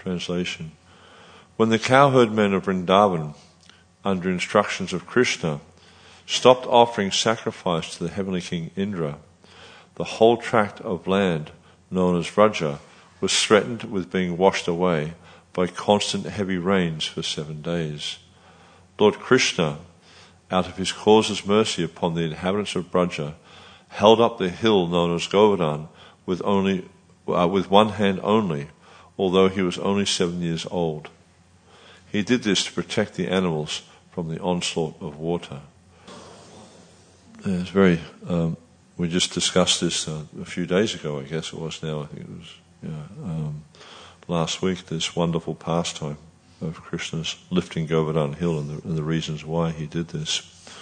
translation. When the cowherd men of Vrindavan, under instructions of Krishna, stopped offering sacrifice to the heavenly king Indra, the whole tract of land known as Vraja was threatened with being washed away by constant heavy rains for 7 days. Lord Krishna, out of his causeless mercy upon the inhabitants of Vraja, held up the hill known as Govardhan with one hand only, although he was only 7 years old. He did this to protect the animals from the onslaught of water. It's very. We just discussed this a few days ago, I guess it was now. I think it was last week. This wonderful pastime of Krishna's lifting Govardhan Hill and the reasons why he did this.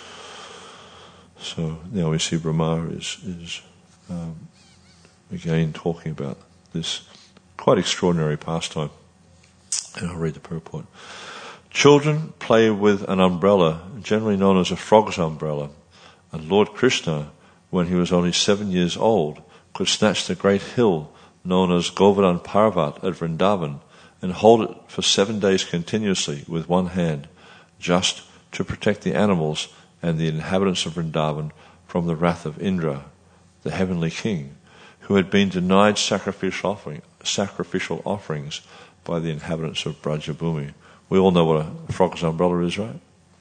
So now we see Brahma is again talking about this quite extraordinary pastime. And I'll read the purport. Children play with an umbrella, generally known as a frog's umbrella, and Lord Krishna, when he was only 7 years old, could snatch the great hill known as Govardhan Parvat at Vrindavan and hold it for 7 days continuously with one hand, just to protect the animals and the inhabitants of Vrindavan from the wrath of Indra, the heavenly king, who had been denied sacrificial offerings by the inhabitants of Brajabhumi. We all know what a frog's umbrella is, right?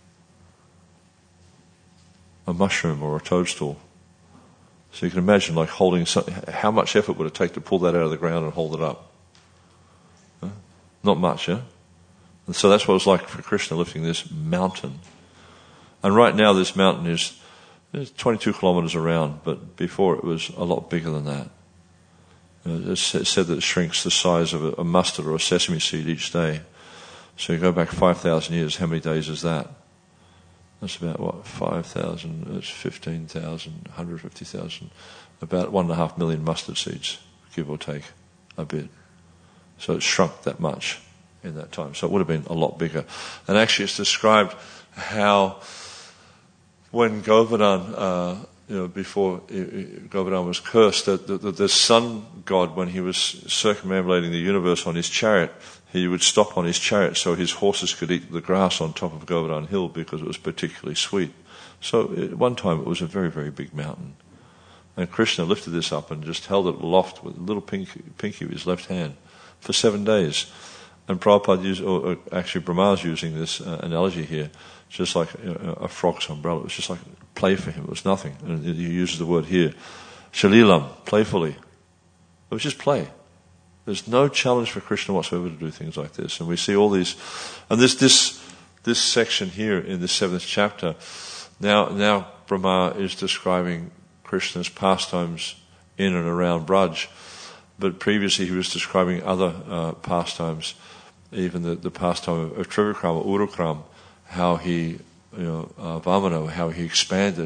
A mushroom or a toadstool. So you can imagine like holding how much effort would it take to pull that out of the ground and hold it up? Huh? Not much, yeah? And so that's what it was like for Krishna lifting this mountain. And right now this mountain is 22 kilometers around, but before it was a lot bigger than that. It's said that it shrinks the size of a mustard or a sesame seed each day. So you go back 5,000 years, how many days is that? That's about, 5,000, it's 15,000, 150,000, about 1.5 million mustard seeds, give or take a bit. So it's shrunk that much in that time. So it would have been a lot bigger. And actually it's described how when Govardhan, before Govardhan was cursed, that the sun god, when he was circumambulating the universe on his chariot, he would stop on his chariot so his horses could eat the grass on top of Govardhan Hill because it was particularly sweet. So at one time it was a very, very big mountain. And Krishna lifted this up and just held it aloft with a little pinky of his left hand for 7 days. And Prabhupada actually Brahma's using this analogy here, just like a frog's umbrella. It was just like play for him. It was nothing. And he uses the word here, shalilam, playfully. It was just play. There's no challenge for Krishna whatsoever to do things like this. And we see all these, and this section here in the 7th chapter, now Brahma is describing Krishna's pastimes in and around Braj, but previously he was describing other pastimes, even the pastime of Trivikrama, Urukram, how he, Vamana, how he expanded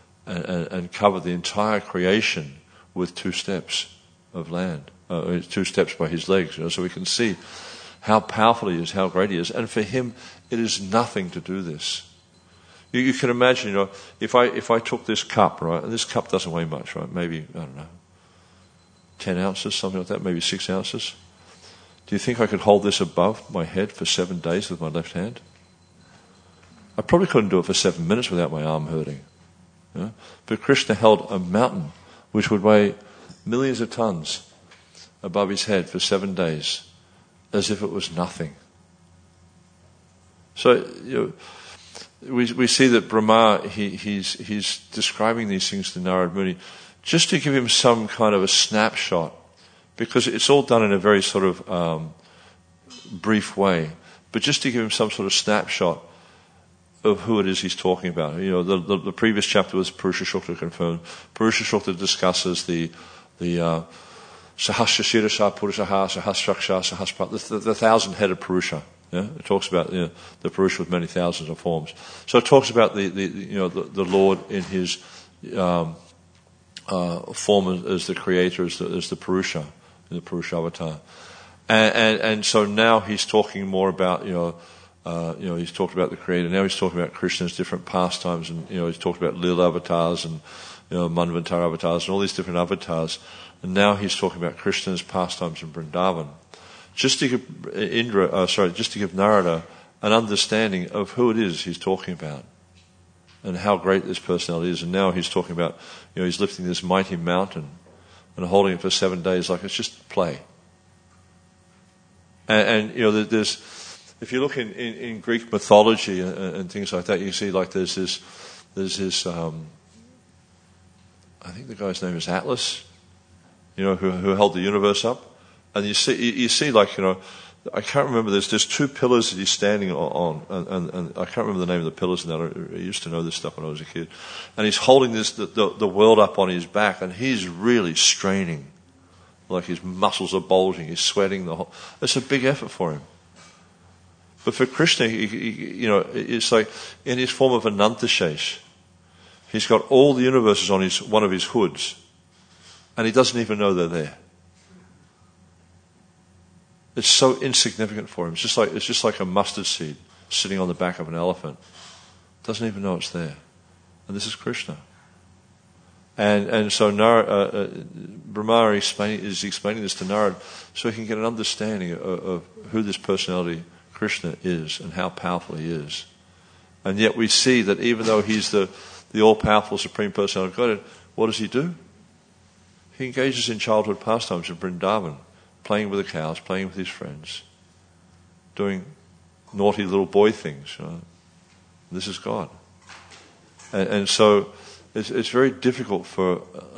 and covered the entire creation with 2 steps of land. 2 steps by his legs, so we can see how powerful he is, how great he is. And for him, it is nothing to do this. You can imagine, if I took this cup, right, and this cup doesn't weigh much, right, maybe, 10 ounces, something like that, maybe 6 ounces. Do you think I could hold this above my head for 7 days with my left hand? I probably couldn't do it for 7 minutes without my arm hurting. But Krishna held a mountain which would weigh millions of tons above his head for 7 days, as if it was nothing. So we see that Brahma he's describing these things to Narad Muni just to give him some kind of a snapshot, because it's all done in a very sort of brief way, but just to give him some sort of snapshot of who it is he's talking about. The previous chapter was Purusha Sukta confirmed. Purusha Sukta discusses the Sahasra Shirasha Purushaha Sahasraksha Sahasrat, the 1,000-headed Purusha. Yeah? It talks about the Purusha with many thousands of forms. So it talks about the Lord in his form as the creator, as the Purusha, the Purusha avatar. And so now he's talking more about, he's talked about the creator. Now he's talking about Krishna's different pastimes, and, he's talked about Lila avatars and, Manvantara avatars and all these different avatars. And now he's talking about Krishna's pastimes in Vrindavan. just to give Narada an understanding of who it is he's talking about and how great this personality is. And now he's talking about, he's lifting this mighty mountain and holding it for 7 days like it's just play. And there's, if you look in Greek mythology and things like that, you see like there's this I think the guy's name is Atlas, who held the universe up. And you see like, I can't remember, there's 2 pillars that he's standing on, and I can't remember the name of the pillars now. I used to know this stuff when I was a kid. And he's holding the world up on his back, and he's really straining. Like his muscles are bulging, he's sweating it's a big effort for him. But for Krishna, it's like in his form of Anantashesh. He's got all the universes on one of his hoods, and he doesn't even know they're there. It's so insignificant for him. It's just like a mustard seed sitting on the back of an elephant. Doesn't even know it's there. And this is Krishna. And so Brahma is explaining this to Narada so he can get an understanding of who this personality Krishna is and how powerful he is. And yet we see that even though he's the all-powerful Supreme Personality of Godhead, what does he do? He engages in childhood pastimes in Vrindavan, playing with the cows, playing with his friends, doing naughty little boy things. This is God. And so it's very difficult for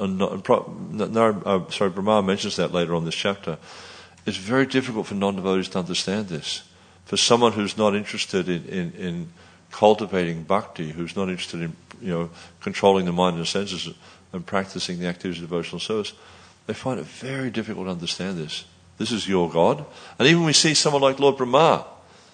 Brahma mentions that later on in this chapter. It's very difficult for non-devotees to understand this. For someone who's not interested in cultivating bhakti, who's not interested in controlling the mind and senses and practicing the activities of devotional service, they find it very difficult to understand this. This is your God. And even we see someone like Lord Brahma,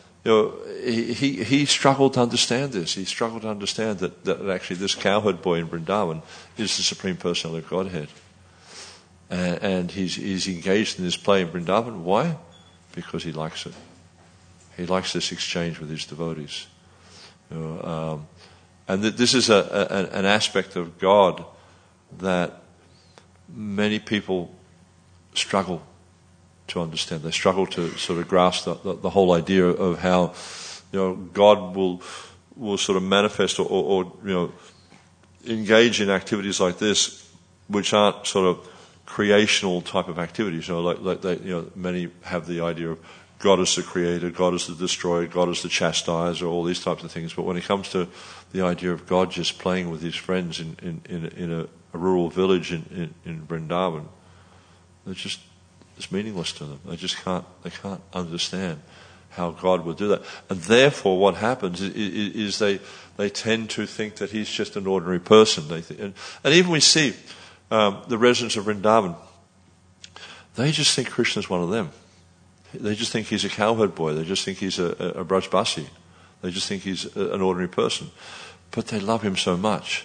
he struggled to understand this. He struggled to understand that actually this cowherd boy in Vrindavan is the Supreme Personality of Godhead. And he's engaged in this play in Vrindavan. Why? Because he likes it. He likes this exchange with his devotees. And this is an aspect of God that many people struggle to understand. They struggle to sort of grasp the whole idea of how God will sort of manifest or engage in activities like this, which aren't sort of creational type of activities. Like they, many have the idea of God as the creator, God as the destroyer, God as the chastiser, all these types of things. But when it comes to the idea of God just playing with his friends in a rural village in Vrindavan, it's meaningless to them. They can't understand how God would do that. And therefore what happens is they tend to think that he's just an ordinary person. And even we see the residents of Vrindavan, they just think Krishna's one of them. They just think he's a cowherd boy. They just think he's a Brajbasi. They just think he's an ordinary person. But they love him so much.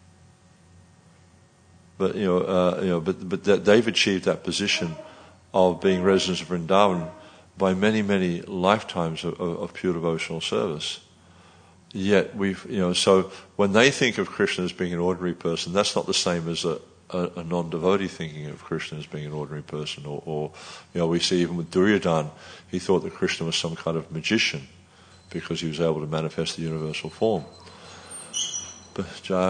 But they've achieved that position of being residents of Vrindavan by many, many lifetimes of pure devotional service. Yet so when they think of Krishna as being an ordinary person, that's not the same as a non-devotee thinking of Krishna as being an ordinary person. Or we see even with Duryodhana, he thought that Krishna was some kind of magician because he was able to manifest the universal form. But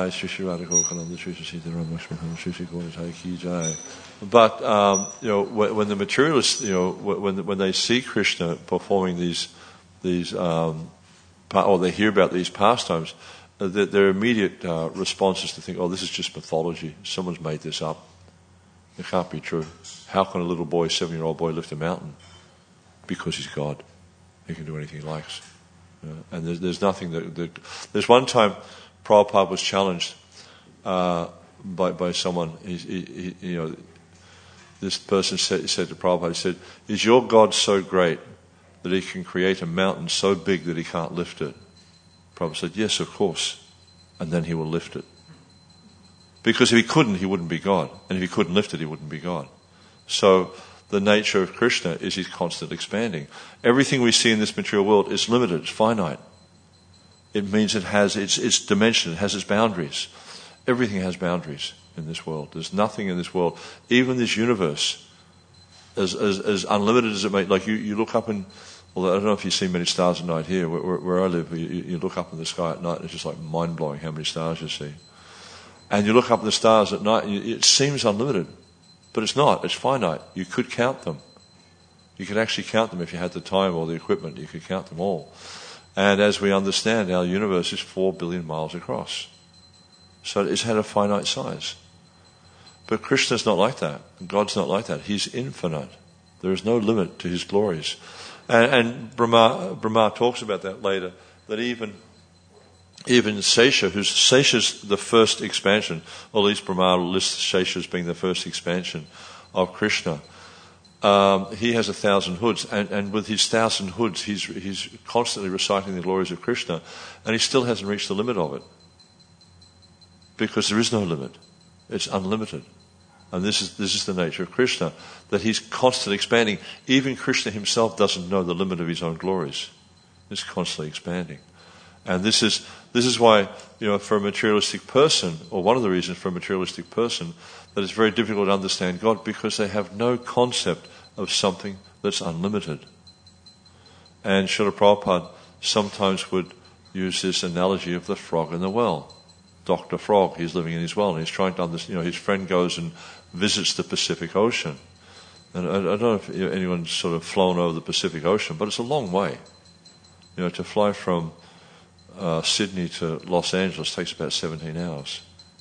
when the materialists, when they see Krishna performing these or they hear about these pastimes, their immediate response is to think, this is just mythology. Someone's made this up. It can't be true. How can a little boy, 7-year-old boy, lift a mountain? Because he's God. He can do anything he likes. And there's nothing there's one time Prabhupada was challenged by someone. This person said to Prabhupada, he said, "Is your God so great that he can create a mountain so big that he can't lift it?" Prabhupada said, "Yes, of course." And then he will lift it. Because if he couldn't, he wouldn't be God. And if he couldn't lift it, he wouldn't be God. So the nature of Krishna is he's constantly expanding. Everything we see in this material world is limited, it's finite. It means it has its dimension, it has its boundaries. Everything has boundaries in this world. There's nothing in this world, even this universe, as unlimited as it may. Like you look up and, although I don't know if you see many stars at night here. Where I live, you look up in the sky at night, and it's just like mind-blowing how many stars you see. And you look up at the stars at night, and it seems unlimited. But it's not. It's finite. You could count them. You could actually count them if you had the time or the equipment. You could count them all. And as we understand, our universe is 4 billion miles across. So it's had a finite size. But Krishna's not like that. God's not like that. He's infinite. There is no limit to his glories. And Brahma talks about that later, that even Sesha, Sesha's the first expansion, or at least Brahma lists Sesha as being the first expansion of Krishna. He has 1,000 hoods, and with his 1,000 hoods, he's constantly reciting the glories of Krishna, and he still hasn't reached the limit of it. Because there is no limit. It's unlimited. And this is the nature of Krishna, that he's constantly expanding. Even Krishna himself doesn't know the limit of his own glories. He's constantly expanding. And this is why, for a materialistic person, or one of the reasons for a materialistic person, that it's very difficult to understand God, because they have no concept of something that's unlimited. And Srila Prabhupada sometimes would use this analogy of the frog in the well. Dr. Frog, he's living in his well, and he's trying to understand, his friend goes and visits the Pacific Ocean. And I don't know if anyone's sort of flown over the Pacific Ocean, but it's a long way. To fly from Sydney to Los Angeles takes about 17 hours.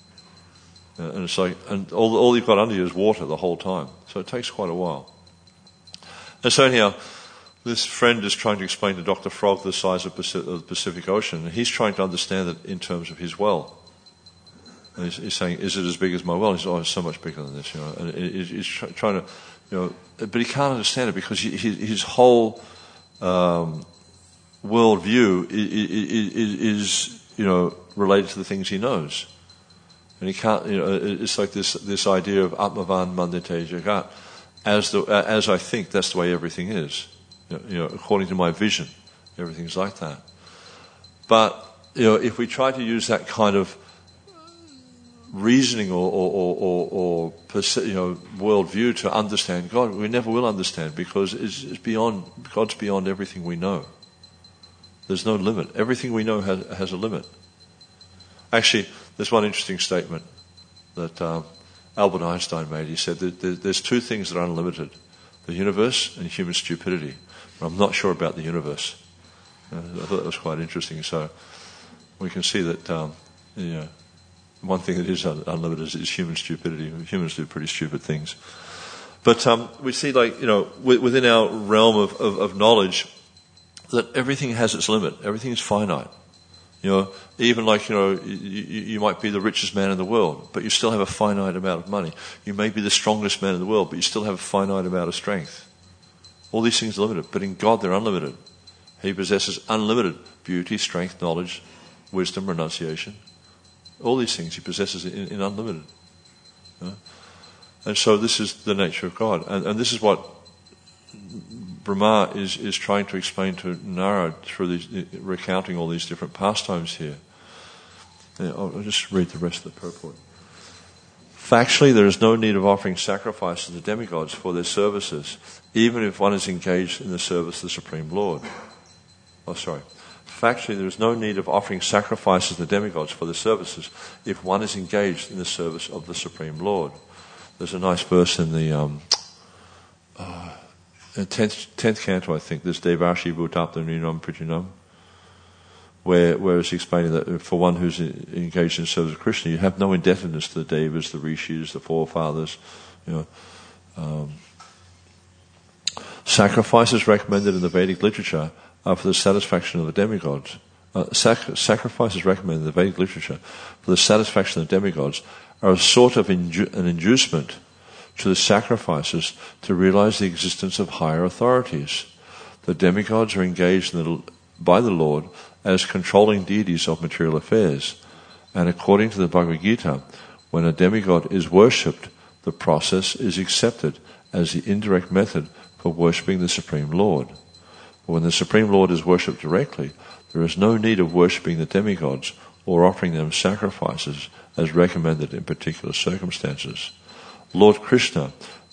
And it's like, and all you've got under you is water the whole time. So it takes quite a while. And so anyhow, this friend is trying to explain to Dr. Frog the size of the Pacific Ocean, and he's trying to understand it in terms of his well. And he's saying, is it as big as my well? He says, it's so much bigger than this, And he's trying to, but he can't understand it because his whole worldview is related to the things he knows. And he can't, it's like this idea of Atmavan Mandite Jagat. As I think, that's the way everything is. According to my vision, everything's like that. But, if we try to use that kind of reasoning or worldview to understand God, we never will understand, because God's beyond everything we know. There's no limit. Everything we know has a limit. Actually, there's one interesting statement that Albert Einstein made. He said that there's two things that are unlimited: the universe and human stupidity. But I'm not sure about the universe. I thought that was quite interesting. So we can see that one thing that is unlimited is human stupidity. Humans do pretty stupid things. But we see, within our realm of knowledge, that everything has its limit. Everything is finite. Even you might be the richest man in the world, but you still have a finite amount of money. You may be the strongest man in the world, but you still have a finite amount of strength. All these things are limited, but in God they're unlimited. He possesses unlimited beauty, strength, knowledge, wisdom, renunciation. All these things he possesses in unlimited. And so this is the nature of God. And this is what Brahma is trying to explain to Narad through recounting all these different pastimes here. I'll just read the rest of the purport. Factually, there is no need of offering sacrifices to demigods for their services, even if one is engaged in the service of the Supreme Lord. Factually, there is no need of offering sacrifices to demigods for their services if one is engaged in the service of the Supreme Lord. There's a nice verse in the 10th canto, I think. There's Devarshi Bhutapta Ninam Prityanam, where it's explaining that for one who's engaged in the service of Krishna, you have no indebtedness to the Devas, the Rishis, the forefathers. Sacrifices recommended in the Vedic literature are for the satisfaction of the demigods. Sacrifices recommended in the Vedic literature for the satisfaction of the demigods are a sort of an inducement to the sacrifices to realize the existence of higher authorities. The demigods are engaged by the Lord as controlling deities of material affairs. And according to the Bhagavad Gita, when a demigod is worshipped, the process is accepted as the indirect method for worshipping the Supreme Lord. But when the Supreme Lord is worshipped directly, there is no need of worshipping the demigods or offering them sacrifices as recommended in particular circumstances. Lord Krishna,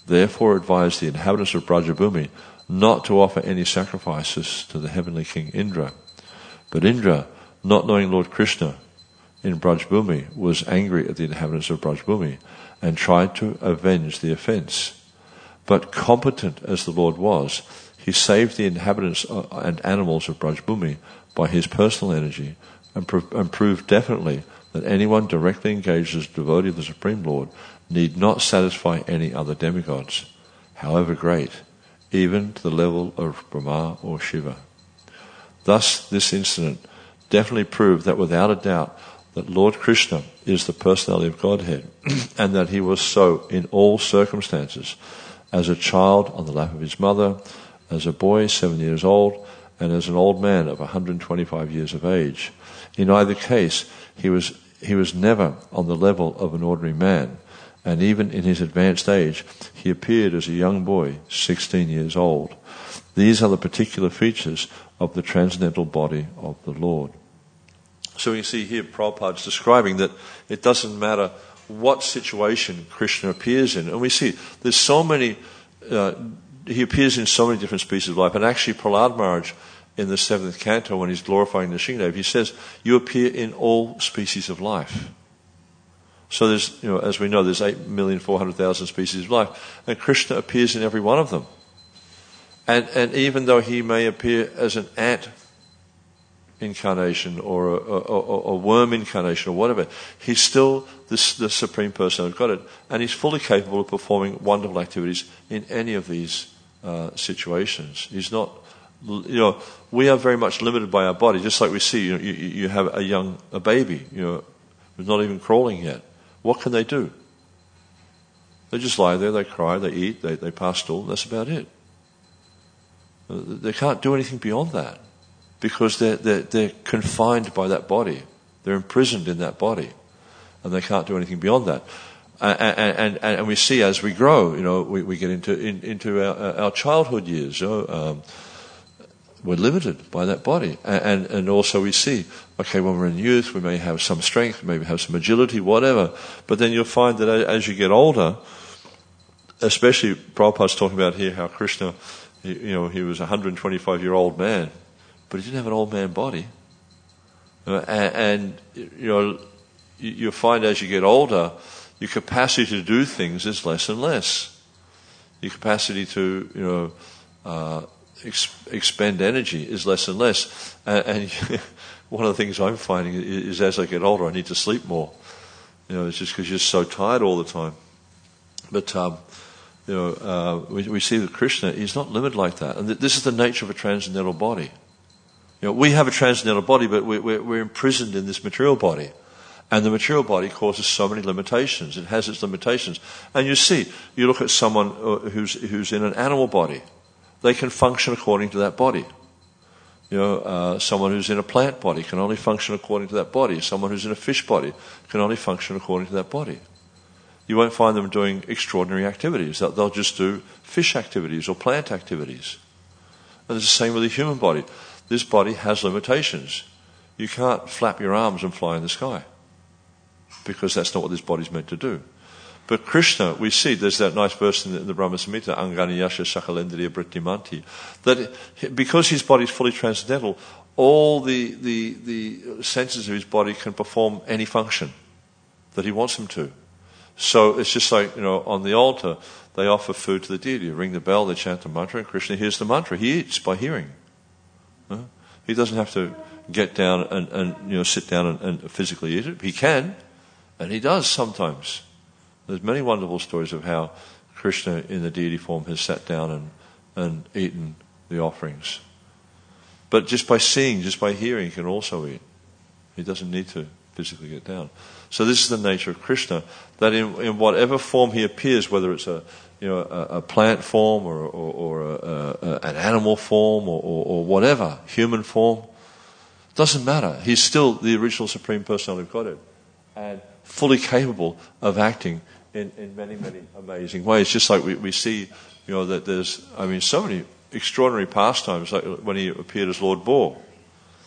therefore advised the inhabitants of Brajabhumi not to offer any sacrifices to the heavenly king Indra. But Indra, not knowing Lord Krishna in Brajabhumi, was angry at the inhabitants of Brajabhumi and tried to avenge the offence. But competent as the Lord was, he saved the inhabitants and animals of Brajabhumi by his personal energy and proved definitely that anyone directly engaged as a devotee of the Supreme Lord need not satisfy any other demigods, however great, even to the level of Brahma or Shiva. Thus, this incident definitely proved that without a doubt that Lord Krishna is the personality of Godhead, and that he was so in all circumstances, as a child on the lap of his mother, as a boy 7 years old, and as an old man of 125 years of age. In either case, he was never on the level of an ordinary man, and even in his advanced age, he appeared as a young boy, 16 years old. These are the particular features of the transcendental body of the Lord. So you see here Prabhupada's describing that it doesn't matter what situation Krishna appears in. And we see there's so many, he appears in so many different species of life. And actually Prahlad Maharaj in the 7th canto, when he's glorifying Nrsimhadev, he says, you appear in all species of life. So there's, as we know, there's 8,400,000 species of life. And Krishna appears in every one of them. And even though he may appear as an ant incarnation or a worm incarnation or whatever, he's still the Supreme Personality of Godhead, and he's fully capable of performing wonderful activities in any of these situations. He's not, we are very much limited by our body, just like we see, you have a baby, who's not even crawling yet. What can they do? They just lie there, they cry, they eat, they pass stool, that's about it. They can't do anything beyond that, because they're confined by that body. They're imprisoned in that body, and they can't do anything beyond that. And we see as we grow, we get into our childhood years. We're limited by that body, and also we see, okay, when we're in youth, we may have some strength, maybe have some agility, whatever. But then you'll find that as you get older, especially Prabhupada's talking about here how Krishna, he was a 125-year-old man, but he didn't have an old man body. And you'll find as you get older, your capacity to do things is less and less. Your capacity to, expend energy is less and less. And one of the things I'm finding is as I get older, I need to sleep more. It's just because you're so tired all the time. But, we see that Krishna, he's not limited like that. And this is the nature of a transcendental body. We have a transcendental body, but we're imprisoned in this material body. And the material body causes so many limitations. It has its limitations. And you look at someone who's in an animal body. They can function according to that body. Someone who's in a plant body can only function according to that body. Someone who's in a fish body can only function according to that body. You won't find them doing extraordinary activities. They'll just do fish activities or plant activities. And it's the same with the human body. This body has limitations. You can't flap your arms and fly in the sky, because that's not what this body's meant to do. But Krishna, we see, there's that nice verse in the Brahma Samhita, Angani Yasha Sakalendriya Brittimanti, that because his body is fully transcendental, all the senses of his body can perform any function that he wants them to. So it's just like, on the altar, they offer food to the deity. You ring the bell, they chant the mantra, and Krishna hears the mantra. He eats by hearing. He doesn't have to get down and sit down and physically eat it. He can, and he does sometimes. There's many wonderful stories of how Krishna in the deity form has sat down and eaten the offerings. But just by seeing, just by hearing, he can also eat. He doesn't need to physically get down. So this is the nature of Krishna, that in whatever form he appears, whether it's a plant form or an animal form or whatever, human form, doesn't matter. He's still the original Supreme Personality of Godhead, and fully capable of acting in many, many amazing ways. Just like we see, that there's, so many extraordinary pastimes, like when he appeared as Lord Boar.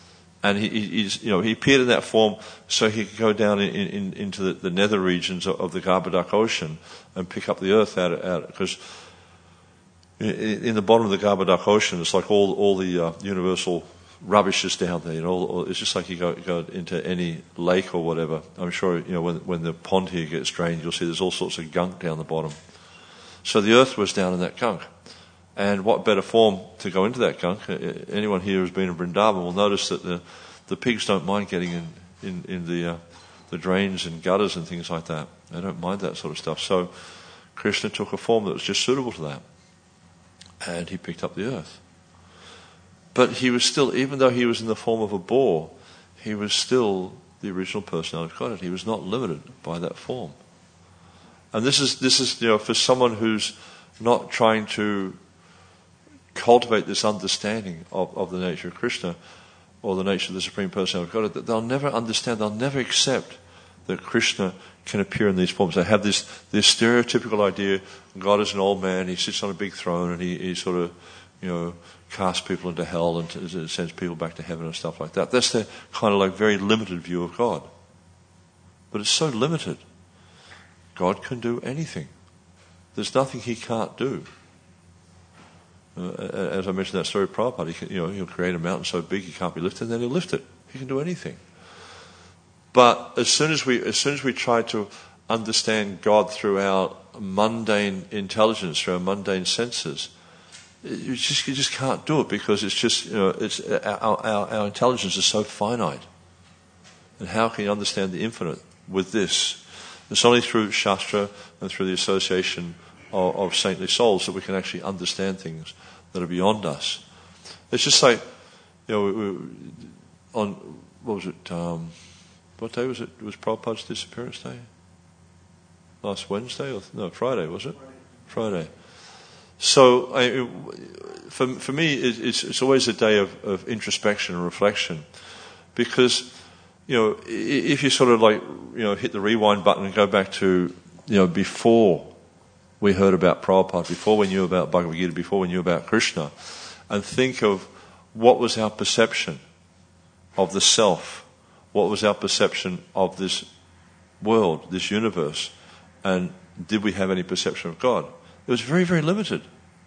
And he appeared in that form so he could go down into the nether regions of the Garbhodak Ocean and pick up the earth out because in the bottom of the Garbhodak Ocean, it's like all the universal rubbish is down there. It's just like you go into any lake or whatever. I'm sure when the pond here gets drained, you'll see there's all sorts of gunk down the bottom. So the earth was down in that gunk. And what better form to go into that gunk? Anyone here who's been in Vrindavan will notice that the pigs don't mind getting in the drains and gutters and things like that. They don't mind that sort of stuff. So Krishna took a form that was just suitable to that. And he picked up the earth. But he was still, even though he was in the form of a boar, he was still the original personality of God. He was not limited by that form. And this is for someone who's not trying to cultivate this understanding of the nature of Krishna or the nature of the Supreme Personality of God, that they'll never understand, they'll never accept that Krishna can appear in these forms. They have this stereotypical idea, God is an old man, he sits on a big throne and he sort of, casts people into hell and sends people back to heaven and stuff like that. That's their kind of like very limited view of God. But it's so limited. God can do anything. There's nothing he can't do. As I mentioned that story of Prabhupada, he'll create a mountain so big he can't be lifted, and then he'll lift it. He can do anything. But as soon as we try to understand God through our mundane intelligence, through our mundane senses, you just can't do it because it's just it's our intelligence is so finite. And how can you understand the infinite with this? It's only through Shastra and through the association of saintly souls that we can actually understand things that are beyond us. It's just like, on, what was it, what day was it? It was Prabhupada's disappearance day? Last Wednesday? Friday, was it? Friday. So, for me, it's always a day of introspection and reflection, because, if you sort of like, hit the rewind button and go back to, before we heard about Prabhupada, before we knew about Bhagavad Gita, before we knew about Krishna, and think of what was our perception of the self, what was our perception of this world, this universe, and did we have any perception of God? It was very, very limited.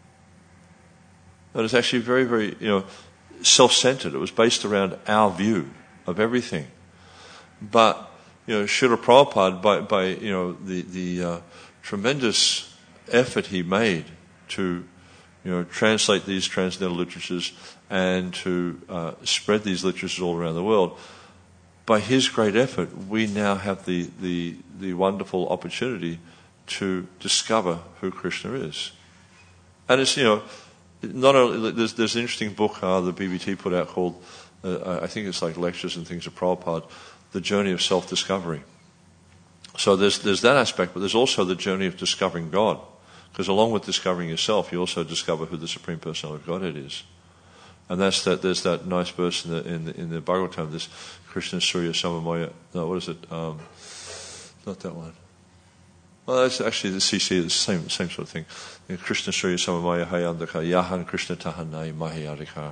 It was actually very, very, self-centered. It was based around our view of everything. But, Srila Prabhupada, by the tremendous effort he made to, translate these transcendental literatures and to spread these literatures all around the world, by his great effort, we now have the wonderful opportunity to discover who Krishna is. And it's, not only, there's an interesting book the BBT put out called, I think it's like Lectures and Things of Prabhupada, The Journey of Self-Discovery. So there's that aspect, but there's also the journey of discovering God. Because along with discovering yourself, you also discover who the Supreme Personality of Godhead is. And there's that nice verse in the Bhagavatam, this Krishna Surya Samamaya, no, what is it? Not that one. Well, that's actually the CC, the same sort of thing. Krishna Surya Samamaya Hayandaka, Yahan Krishna Tahanai Mahayadika.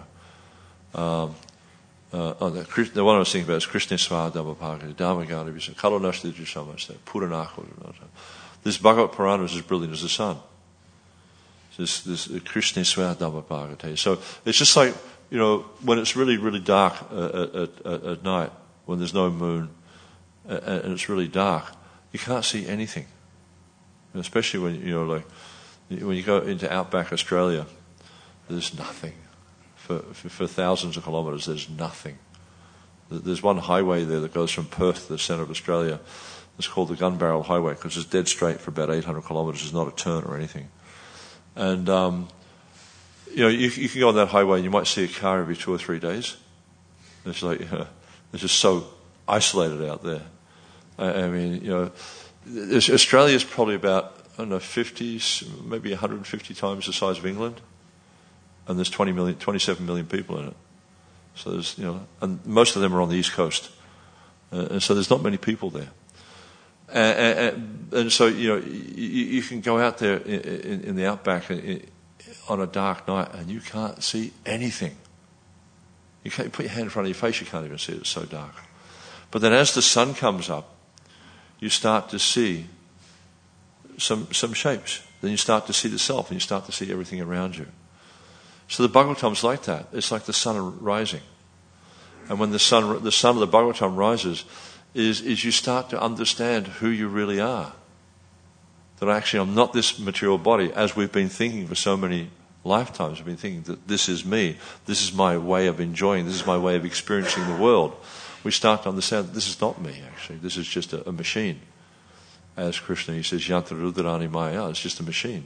The one I was thinking about is Krishna Swa Dhammapaga, Dhammagana Visa, Kalonashta Jusamaste, Puranako. This Bhagavad Purana is as brilliant as the sun. This Krishna Swa Dhammapaga. So it's just like, when it's really, really dark at night, when there's no moon, and it's really dark, you can't see anything. Especially when when you go into outback Australia, there's nothing. For thousands of kilometres, there's nothing. There's one highway there that goes from Perth to the centre of Australia. It's called the Gun Barrel Highway because it's dead straight for about 800 kilometres. There's not a turn or anything. And you can go on that highway and you might see a car every 2 or 3 days. It's like it's just so isolated out there. I mean, Australia's probably about 50, maybe 150 times the size of England, and there's 27 million people in it. So there's and most of them are on the East Coast, and so there's not many people there. And so you can go out there in the outback on a dark night and you can't see anything. You can't put your hand in front of your face, you can't even see it, it's so dark. But then as the sun comes up, you start to see some shapes. Then you start to see the self, and you start to see everything around you. So the Bhagavatam's like that. It's like the sun rising. And when the sun of the Bhagavatam rises, is you start to understand who you really are. That actually I'm not this material body, as we've been thinking for so many lifetimes. We've been thinking that this is me, this is my way of enjoying, this is my way of experiencing the world. We start to understand that this is not me, actually. This is just a machine. As Krishna, he says, Yantra Rudrani Maya, it's just a machine.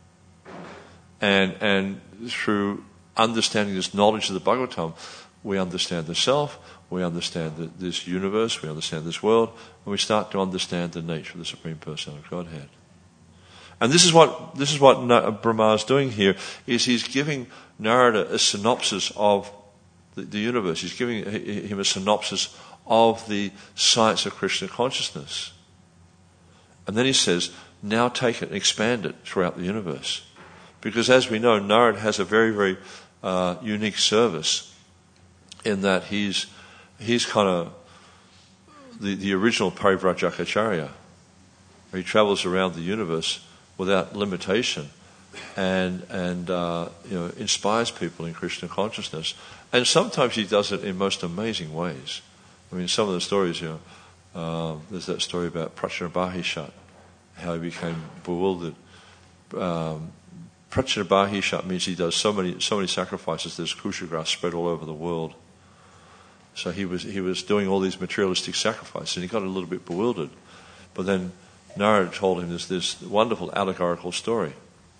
And through understanding this knowledge of the Bhagavatam, we understand the self, we understand this universe, we understand this world, and we start to understand the nature of the Supreme Personality of Godhead. And this is what Brahma is doing here, is he's giving Narada a synopsis of the universe. He's giving him a synopsis of the science of Krishna consciousness. And then he says, now take it and expand it throughout the universe. Because as we know, Narada has a very, very unique service in that he's kind of the original Parivrajacharya. He travels around the universe without limitation and inspires people in Krishna consciousness. And sometimes he does it in most amazing ways. I mean, some of the stories, there's that story about Pracharabhahishat, how he became bewildered. Pracharabhahishat means he does so many sacrifices. There's kusha grass spread all over the world. So he was doing all these materialistic sacrifices, and he got a little bit bewildered. But then Narada told him this wonderful allegorical story,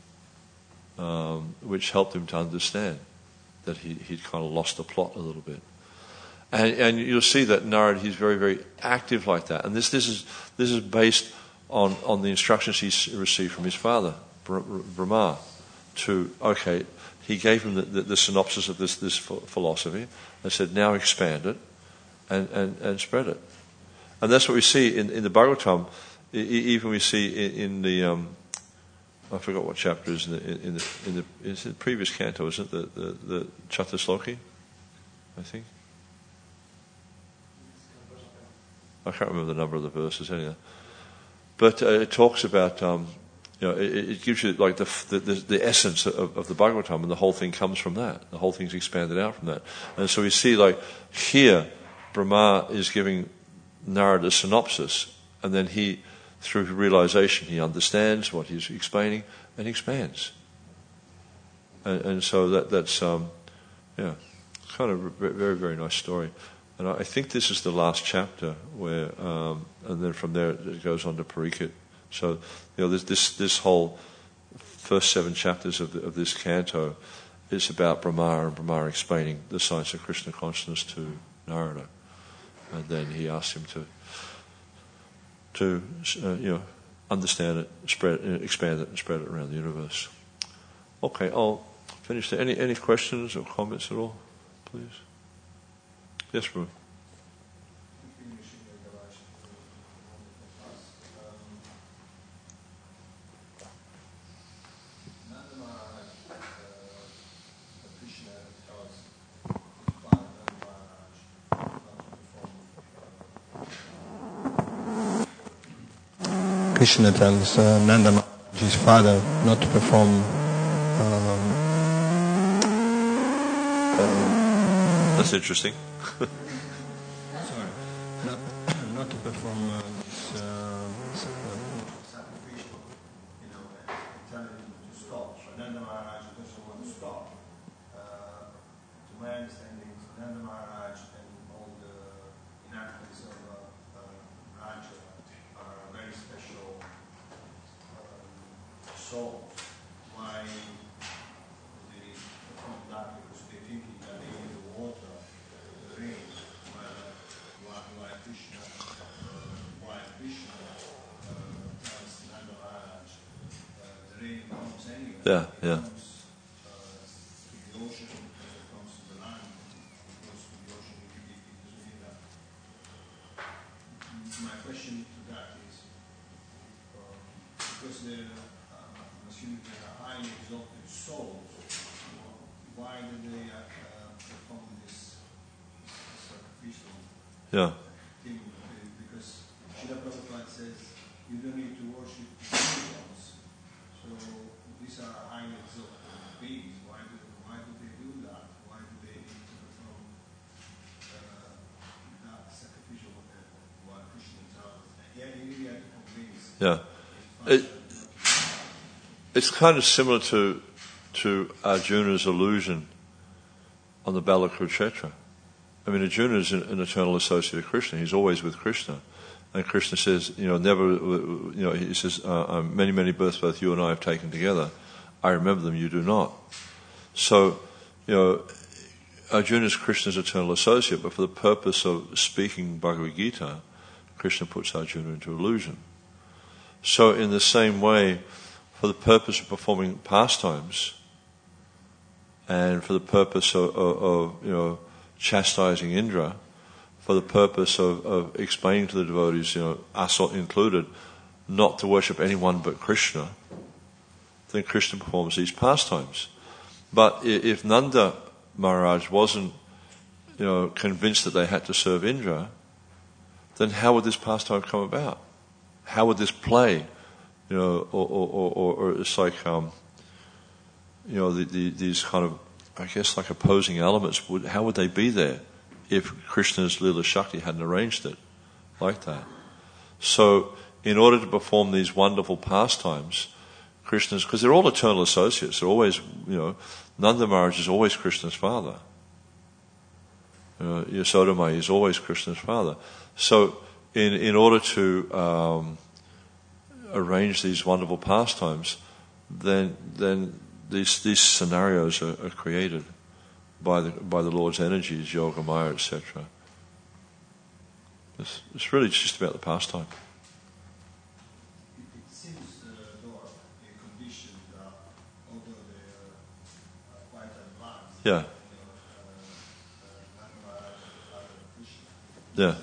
which helped him to understand that he'd kind of lost the plot a little bit. And you'll see that Narada, he's very, very active like that. And this is based on the instructions he received from his father, Brahma. He gave him the synopsis of this philosophy and said, now expand it and spread it. And that's what we see in the Bhagavatam. Even we see in the I forgot what chapter is in the previous canto, isn't it? The Chatusloki, I think. I can't remember the number of the verses anyway. But it talks about it gives you like the essence of the Bhagavatam, and the whole thing comes from that. The whole thing's expanded out from that. And so we see like here, Brahma is giving Narada a synopsis, and then he, through realization, he understands what he's explaining and expands. And so that's kind of a very, very nice story. And I think this is the last chapter where, and then from there it goes on to Parikshit. So this whole first 7 chapters of this canto is about Brahma, and Brahma explaining the science of Krishna consciousness to Narada, and then he asks him to understand it, spread it, expand it, and spread it around the universe. Okay, I'll finish there. Any questions or comments at all, please? Yes, Ruth. Krishna tells Nanda Maharaj, his father, not to perform. That's interesting. Sorry, not to perform this sacrificial, telling him to stop. But Nanda Maharaj doesn't want to stop. To my understanding, Nanda Maharaj and all the inhabitants of Raja are very special souls. Why they perform that? Because they think that they need the water, the rain, why Krishna tells Nanda Maharaj, the rain comes anyway. Yeah. It comes to the ocean, it comes to the land, it goes to the ocean, it doesn't need that. My question to that is, because I'm assuming they are highly exalted souls, why do they perform this Yeah. thing, because Srila Prabhupada says you don't need to worship demons. So these are highly exalted beings. Why do they do that? Why do they need to perform that sacrificial while Krishna is out? Yeah, you really have to convince. Yeah. It's kind of similar to Arjuna's illusion on the Balakurukshetra. I mean, Arjuna is an eternal associate of Krishna. He's always with Krishna. And Krishna says, he says, many, many births both you and I have taken together. I remember them, you do not. So, Arjuna is Krishna's eternal associate, but for the purpose of speaking Bhagavad Gita, Krishna puts Arjuna into illusion. So in the same way, for the purpose of performing pastimes, and for the purpose of chastising Indra, for the purpose of explaining to the devotees, us included, not to worship anyone but Krishna, then Krishna performs these pastimes. But if Nanda Maharaj wasn't, convinced that they had to serve Indra, then how would this pastime come about? How would this play? Or it's like, these kind of, I guess, like opposing elements. How would they be there if Krishna's Lila Shakti hadn't arranged it like that? So, in order to perform these wonderful pastimes, Krishna's, because they're all eternal associates, they're always, Nanda Maharaj is always Krishna's father. Yasoda Maya is always Krishna's father. So, in order to arrange these wonderful pastimes, then these scenarios are created by the Lord's energies, Yoga Maya, etc. It's really just about the pastime. It seems, though, a condition that, although they are quite advanced, Yeah. Yeah.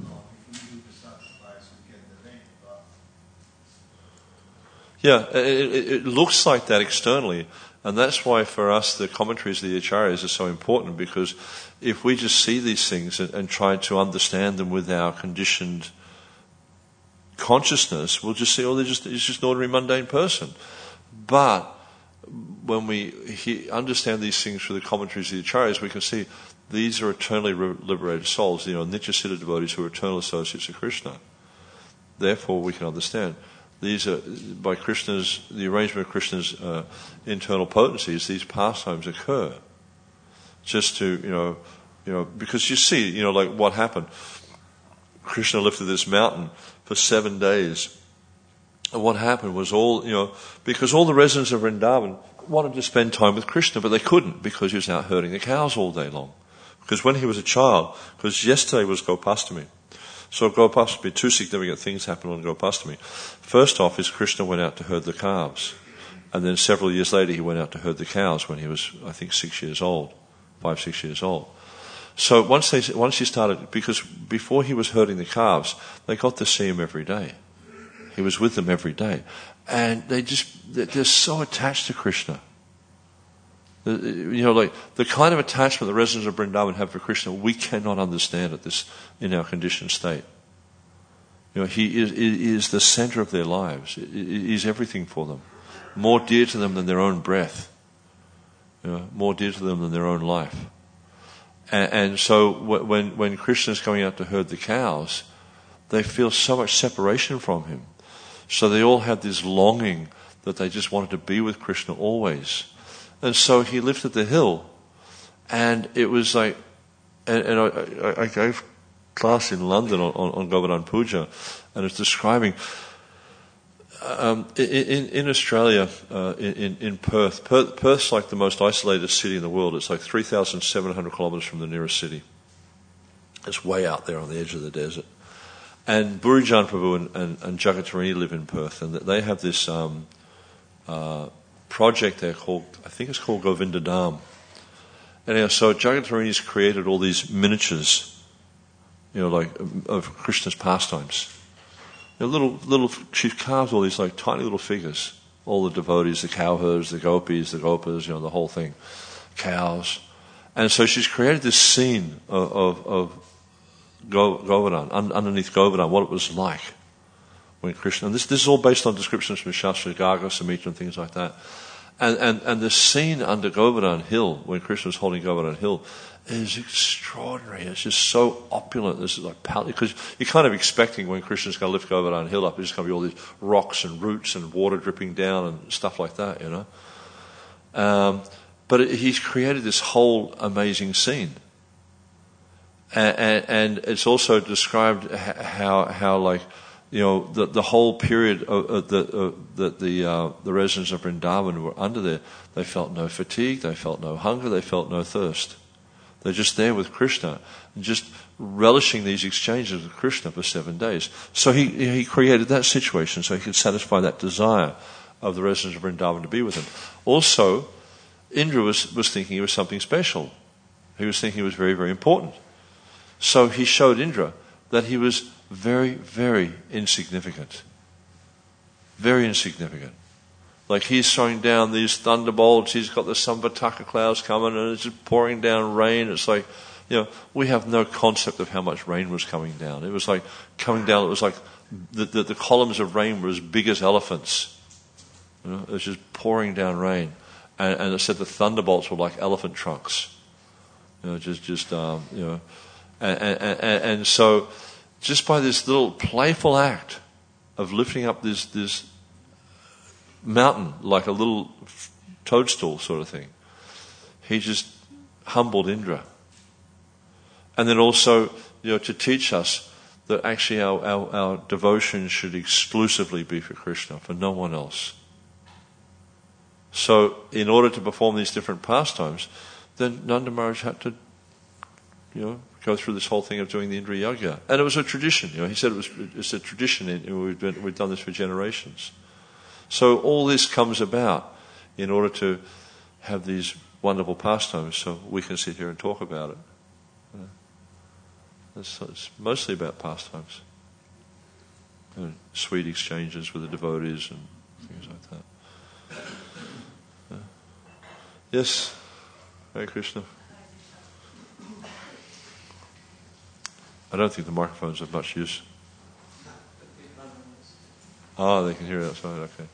Yeah, it looks like that externally, and that's why for us the commentaries of the Acharyas are so important, because if we just see these things and try to understand them with our conditioned consciousness, we'll just see, it's just an ordinary mundane person. But when we understand these things through the commentaries of the Acharyas, we can see these are eternally liberated souls, Nityasiddha devotees who are eternal associates of Krishna. Therefore we can understand. These are, by the arrangement of Krishna's internal potencies, these pastimes occur. Just to, because you see, like what happened. Krishna lifted this mountain for 7 days. And what happened was because all the residents of Vrindavan wanted to spend time with Krishna, but they couldn't because he was out herding the cows all day long. Because when he was a child, because yesterday was Gopastami. So Gopastami, two significant things happened on Gopastami. First off is Krishna went out to herd the calves. And then several years later he went out to herd the cows when he was, I think, 6 years old. 5, 6 years old. So once he started, because before he was herding the calves, they got to see him every day. He was with them every day. And they're so attached to Krishna. Like the kind of attachment the residents of Vrindavan have for Krishna, we cannot understand in our conditioned state. He is the center of their lives. He is everything for them. More dear to them than their own breath. More dear to them than their own life. And so when Krishna's going out to herd the cows, they feel so much separation from him. So they all had this longing that they just wanted to be with Krishna always. And so he lifted the hill, and it was like, and I gave class in London on Govardhan Puja, and it's describing in Australia, in Perth. Perth's like the most isolated city in the world. It's like 3,700 kilometres from the nearest city. It's way out there on the edge of the desert. And Burijan Prabhu and Jagatarini live in Perth, and they have this project there called, I think it's called Govinda Dham. Anyhow, so Jagatarini's created all these miniatures, of Krishna's pastimes. She carves all these like tiny little figures, all the devotees, the cowherds, the gopis, the gopas, the whole thing, cows. And so she's created this scene of Govardhan, underneath Govardhan, what it was like when Krishna, and this is all based on descriptions from Shastra, Garga, Samhita and things like that. And the scene under Govardhan Hill, when Krishna was holding Govardhan Hill, is extraordinary. It's just so opulent. This is like because you're kind of expecting when Krishna's going to lift Govardhan Hill up, there's going to be all these rocks and roots and water dripping down and stuff like that, But he's created this whole amazing scene, and it's also described how like the whole period that the residents of Vrindavan were under there. They felt no fatigue, they felt no hunger, they felt no thirst. They're just there with Krishna, just relishing these exchanges with Krishna for 7 days. So he created that situation so he could satisfy that desire of the residents of Vrindavan to be with him. Also, Indra was thinking he was something special. He was thinking he was very, very important. So he showed Indra that he was very, very insignificant. Very insignificant. Like he's throwing down these thunderbolts, he's got the Samvataka clouds coming and it's just pouring down rain. It's like, we have no concept of how much rain was coming down. It was like coming down, it was like the columns of rain were as big as elephants. It was just pouring down rain. And it said the thunderbolts were like elephant trunks. And so just by this little playful act of lifting up this mountain like a little toadstool sort of thing, he just humbled Indra. And then also, to teach us that actually our devotion should exclusively be for Krishna, for no one else. So in order to perform these different pastimes, then Nanda Maharaj had to, go through this whole thing of doing the Indra Yagya. And it was a tradition. He said it's a tradition, and we've done this for generations. So all this comes about in order to have these wonderful pastimes so we can sit here and talk about it. It's mostly about pastimes. Sweet exchanges with the devotees and things like that. Yes, Hare Krishna. I don't think the microphones have much use. They can hear it outside, okay.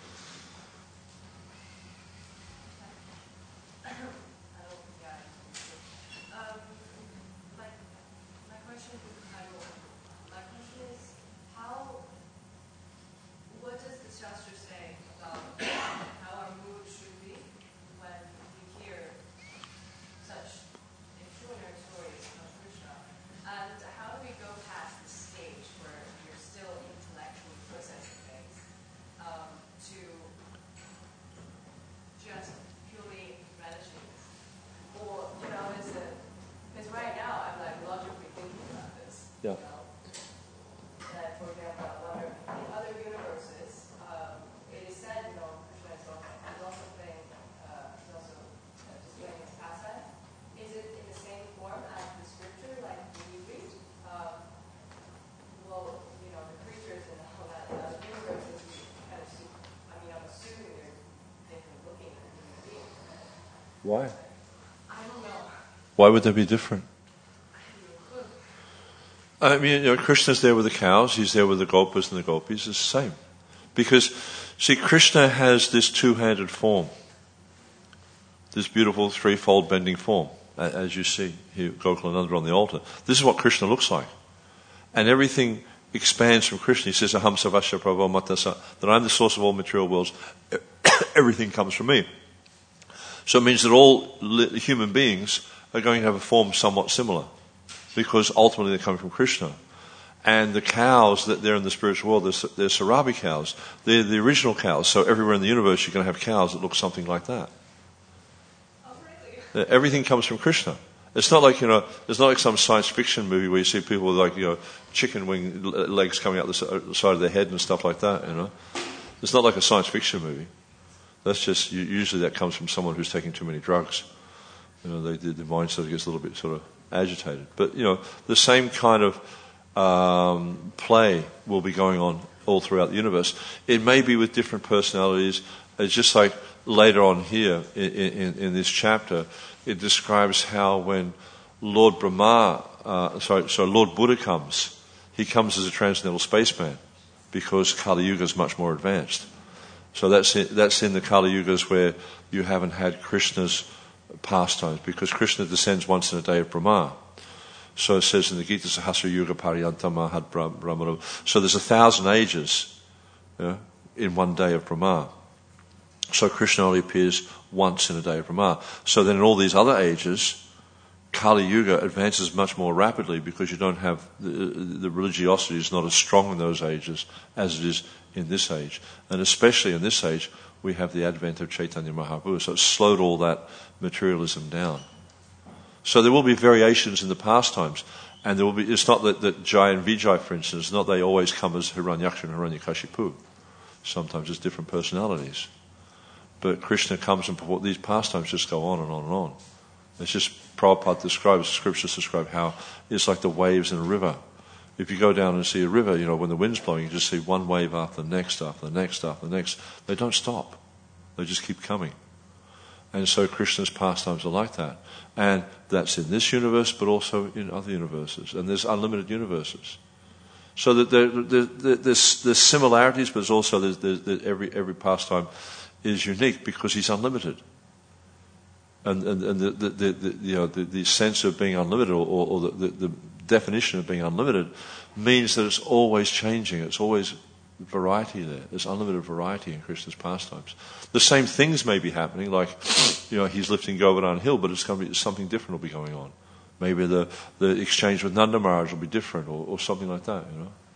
Why? I don't know. Why would they be different? I mean, Krishna's there with the cows, he's there with the gopas and the gopis, it's the same. Because, see, Krishna has this two-handed form. This beautiful threefold bending form, as you see here, Gokulananda on the altar. This is what Krishna looks like. And everything expands from Krishna. He says, Aham Savasya Prabho Matasa, that I'm the source of all material worlds. Everything comes from me. So it means that all human beings are going to have a form somewhat similar, because ultimately they're coming from Krishna. And the cows that they're in the spiritual world, they're Sarabhi cows. They're the original cows. So everywhere in the universe you're going to have cows that look something like that. Oh, really? Everything comes from Krishna. It's not like, it's not like some science fiction movie where you see people with chicken wing legs coming out the side of their head and stuff like that, It's not like a science fiction movie. That's just, usually that comes from someone who's taking too many drugs. The mind sort of gets a little bit sort of agitated. But, the same kind of play will be going on all throughout the universe. It may be with different personalities. It's just like later on here in this chapter, it describes how when Lord Buddha comes, he comes as a transcendental spaceman because Kali Yuga is much more advanced. So that's in the Kali Yugas where you haven't had Krishna's pastimes, because Krishna descends once in a day of Brahma. So it says in the Gita, Sahasra Yuga Pariyanta Mahad Brahmana. So there's 1,000 ages in one day of Brahma. So Krishna only appears once in a day of Brahma. So then in all these other ages, Kali Yuga advances much more rapidly because you don't have, the religiosity is not as strong in those ages as it is in this age. And especially in this age, we have the advent of Chaitanya Mahaprabhu. So it's slowed all that materialism down. So there will be variations in the pastimes. And there will be, it's not that Jai and Vijay, for instance, it's not they always come as Hiranyaksha and Hiranyakashipu. Sometimes it's different personalities. But Krishna comes and these pastimes just go on and on and on. It's just Prabhupada describes, scriptures describe how it's like the waves in a river. If you go down and see a river, when the wind's blowing, you just see one wave after the next, after the next, after the next. They don't stop. They just keep coming. And so Krishna's pastimes are like that. And that's in this universe, but also in other universes. And there's unlimited universes. So that there's similarities, but there's also every pastime is unique because he's unlimited. And the sense of being unlimited, or the definition of being unlimited, means that it's always changing. It's always variety there. There's unlimited variety in Krishna's pastimes. The same things may be happening, like he's lifting Govardhan Hill, but it's going to be something different will be going on. Maybe the exchange with Nanda Maharaj will be different, or something like that.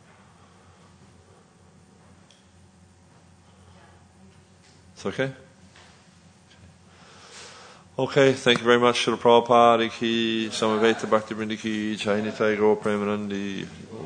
It's okay? Okay, thank you very much. Srila Prabhupada ki, Samaveta Bhakti Vrinda ki, Jai Nitai Gaur Premanandi.